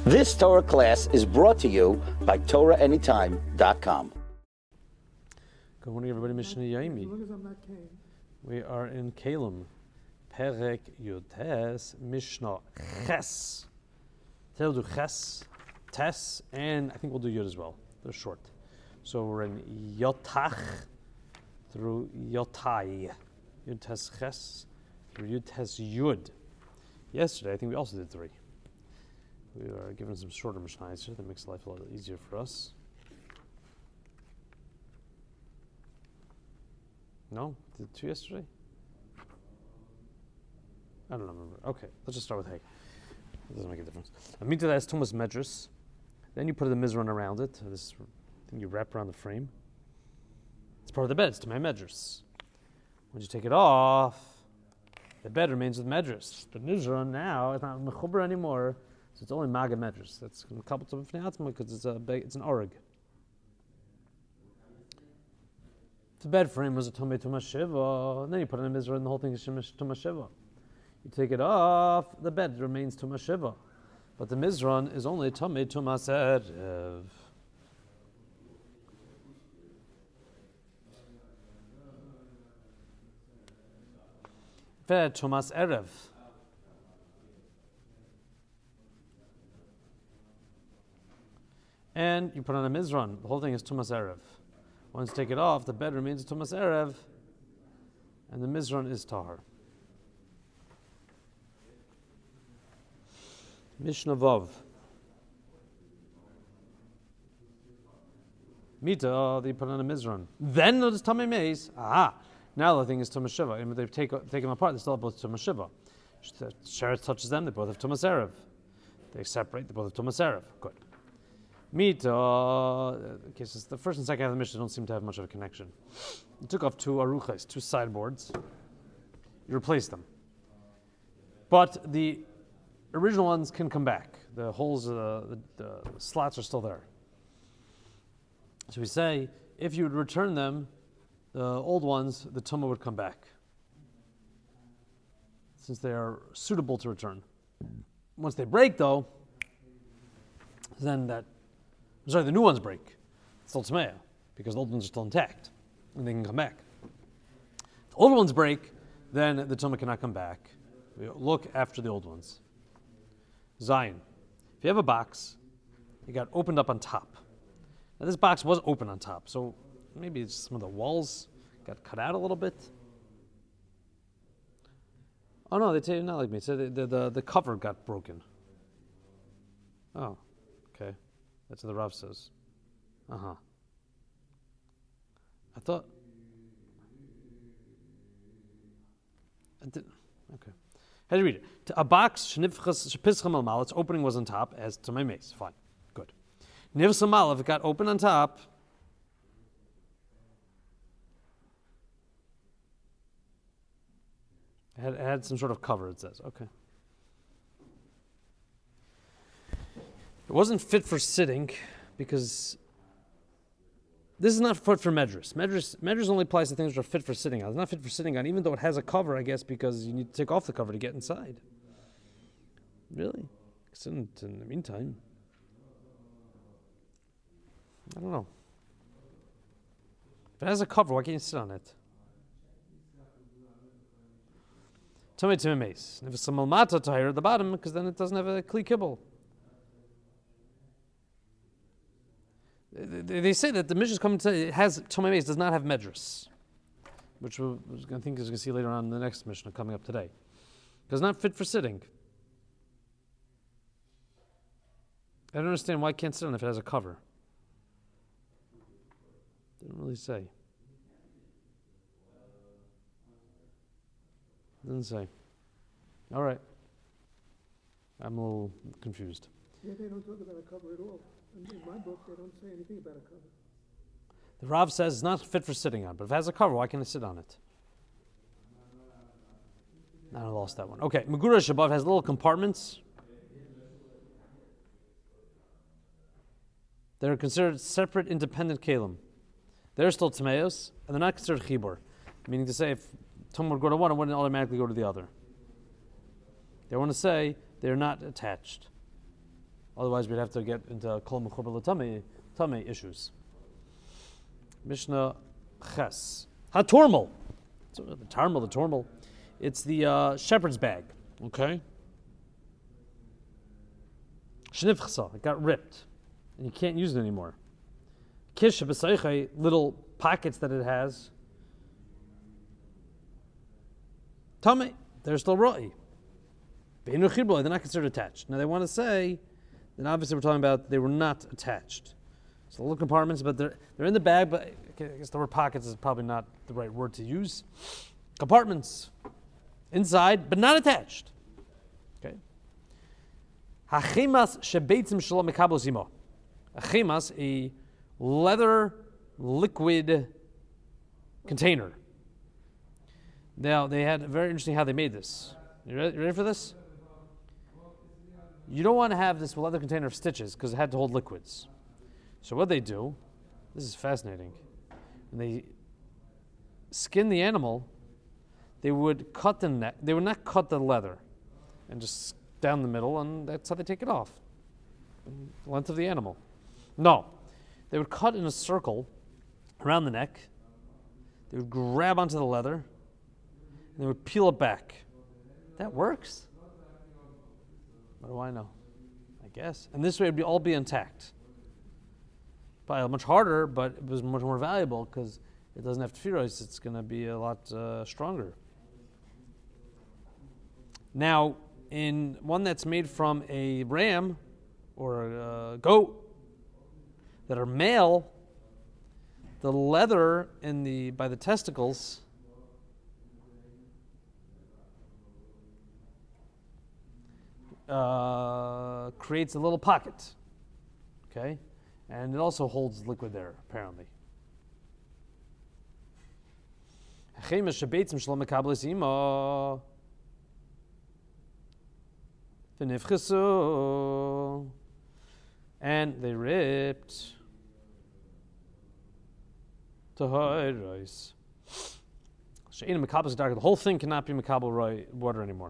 This Torah class is brought to you by TorahAnytime.com. Good morning, everybody. Mishnah Yaimi. As long as I'm not Cain. We are in Kalim. Perek Yutes Mishnah Ches. Today we'll do Ches, Tes, and I think we'll do Yud as well. They're short. So we're in Yotach through Yotai. Yud Tes Ches through Yud Tes Yud. Yesterday, I think we also did 3. We are given some shorter Mishnahs here that makes life a lot easier for us. No? Did 2 yesterday? I don't remember. Okay, let's just start with hay. It doesn't make a difference. Amita has Tumas Medrus. Then you put the mizran around it. This thing you wrap around the frame. It's part of the bed. It's to my Medrus. Once you take it off, the bed remains with Medrus. But mizran now, it's not mechuber anymore. So it's only Maga Medrus. That's a couple of because it's an oreg. The bed frame was a Tomei Tumas Shiva, and then you put it in a mizran, and the whole thing is Tumas Shiva. You take it off, the bed remains Tumas Shiva. But the mizran is only Tomei Tumas Erev. Ve Tumas Erev. And you put on a mizran, the whole thing is Tumas Erev. Once you take it off, the bed remains Tumas Erev, and the mizran is Tahar. Mishnah Vav. Mita, they put on a mizran. Then notice Tamei Meis. Aha! Now the thing is Tumas Shiva. And if they take them apart, they still have both Tumas Shiva. Sheretz touches them, they both have Tumas Erev. They separate, they both have Tumas Erev. Good. Mita, okay, so the first and second half of the Mishnah don't seem to have much of a connection. You took off 2 aruches, 2 sideboards. You replaced them. But the original ones can come back. The holes, the slots are still there. So we say, if you would return them, the old ones, the tumah would come back, since they are suitable to return. Once they break, though, then the new ones break. It's still tmeah, because the old ones are still intact, and they can come back. If the old ones break, then the tumah cannot come back. We look after the old ones. Zion. If you have a box, it got opened up on top. Now this box was open on top, so maybe some of the walls got cut out a little bit. Oh no, they tell you not like me. So the cover got broken. Oh, okay. That's what the Rav says. I thought. I didn't. Okay. How do you read it? A box, its opening was on top, as to my mace. Fine. Good. Nivsamal, if it got open on top, it had some sort of cover, it says. Okay. It wasn't fit for sitting, because this is not fit for medrus. Medrus only applies to things that are fit for sitting on. It's not fit for sitting on, even though it has a cover, I guess, because you need to take off the cover to get inside. Really? In the meantime, I don't know. If it has a cover, why can't you sit on it? Tomei Tomei Meis. If it's a malmata tire at the bottom, because then it doesn't have a kli kibble. They say that the Mishnah coming to it has Tomei Meis, does not have medrus, which I think is going to see later on in the next Mishnah coming up today. Because it's not fit for sitting. I don't understand why it can't sit on it if it has a cover. Didn't really say. Didn't say. All right. I'm a little confused. Yeah, they don't talk about a cover at all. In my book, they don't say anything about a cover. The Rav says it's not fit for sitting on, but if it has a cover, why can't it sit on it? I lost that one. Okay, Megura Shabbat has little compartments. They're considered separate, independent kalim. They're still tameos, and they're not considered chibur. Meaning to say, if Tum would go to one, it wouldn't automatically go to the other. They want to say they're not attached. Otherwise, we'd have to get into kol mechuber l'tamei issues. Mishnah Ches. Ha-tormal. The tormal. It's the shepherd's bag. Okay? Shnifchsa. It got ripped. And you can't use it anymore. Kish b'seichei, little pockets that it has. Tamei. They're still ro'i. They're not considered attached. Now they want to say, then obviously we're talking about they were not attached. So little compartments, but they're in the bag, but I guess the word pockets is probably not the right word to use. Compartments. Inside, but not attached. Okay. Hachimas shebeitzim shalom mekabel zimo. Hachimas, a leather liquid container. Now, they had very interesting how they made this. You ready for this? You don't want to have this leather container of stitches because it had to hold liquids. So what they do, this is fascinating. When they skin the animal, they would cut the neck. They would not cut the leather and just down the middle, and that's how they take it off. The length of the animal. No. They would cut in a circle around the neck. They would grab onto the leather, and they would peel it back. That works? What do I know? I guess. And this way it would all be intact. Probably much harder, but it was much more valuable because it doesn't have tefirros. It's going to be a lot stronger. Now, in one that's made from a ram or a goat that are male, the leather by the testicles creates a little pocket, okay? And it also holds liquid there, apparently. And they ripped the rice. The whole thing cannot be makabel water anymore.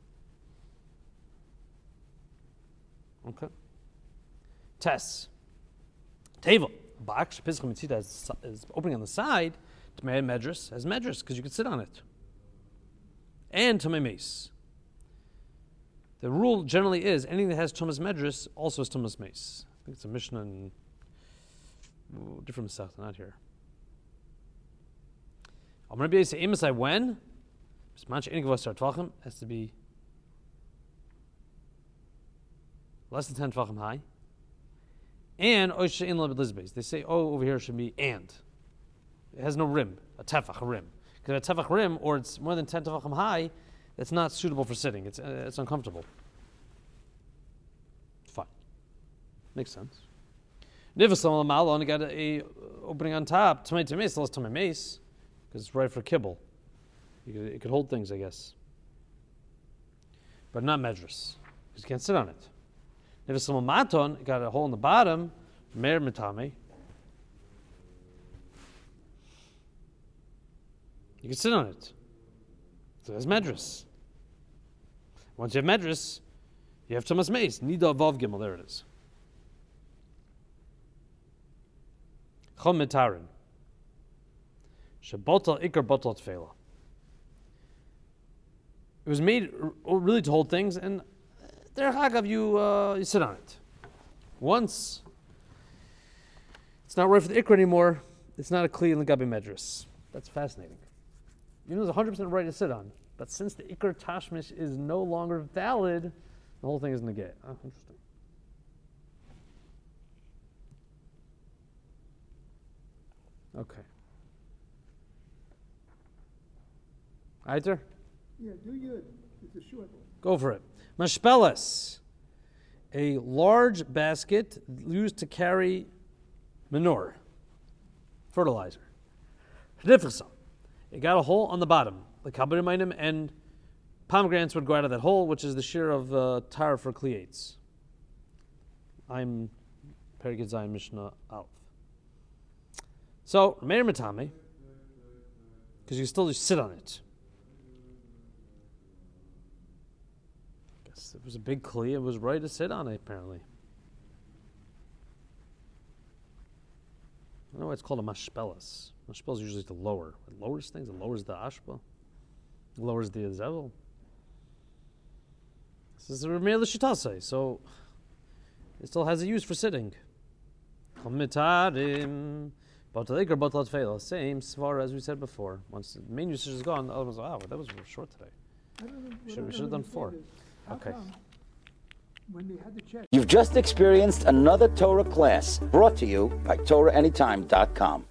Okay. Tess. Table. Box. Is opening on the side. Tamei medras has medras because you can sit on it. And tamei mace. The rule generally is anything that has tumas medras also has tumas mace. I think it's a Mishnah and different Masechta, not here. I'm going to be able to say when. Has to be less than 10 tvachim high. And they say, over here should be and. It has no rim, a tefach, a rim. Because a tefach rim, or it's more than 10 tefachim high, that's not suitable for sitting. It's uncomfortable. Fine. Makes sense. Nivasam Lamalo only got a opening on top. Tamei mace, less tamei mace, because it's right for kibble. It could hold things, I guess. But not medras, because you can't sit on it. Nivasam Maton got a hole in the bottom, mer mitame. You can sit on it. So there's medras. Once you have medras, you have tumas mace. Nida vav gimel. There it is. Chom mitarin. Shabotal ikar botal tefela. It was made really to hold things, and there hagav you sit on it. Once it's not right for the ikar anymore, it's not a kli in the gabi medras. That's fascinating. You know, there's 100% right to sit on, but since the ikar tashmish is no longer valid, the whole thing is negay. Oh, interesting. Okay. Eiter? Yeah, do you? It's a short one. Go for it. Mashpelas, a large basket used to carry manure, fertilizer. Hnifrasa. It got a hole on the bottom. The kabarim and pomegranates would go out of that hole, which is the shear of tar for kliates. I'm Perigid Zayin Mishnah Aleph. So, Meir Matame, because you still just sit on it. I guess it was a big kli, it was right to sit on it, apparently. I don't know why it's called a mashpelas. Mashpelas is usually to lower. It lowers things. It lowers the ashpa. It lowers the zevel. This is a Ramir L'Shitase, so it still has a use for sitting. Mitarim. Batalikar Batalat Feila. Same svar as we said before. Once the main usage is gone, the other one's wow, that was short today. We should have done 4. Okay. When they had the check. You've just experienced another Torah class brought to you by TorahAnytime.com.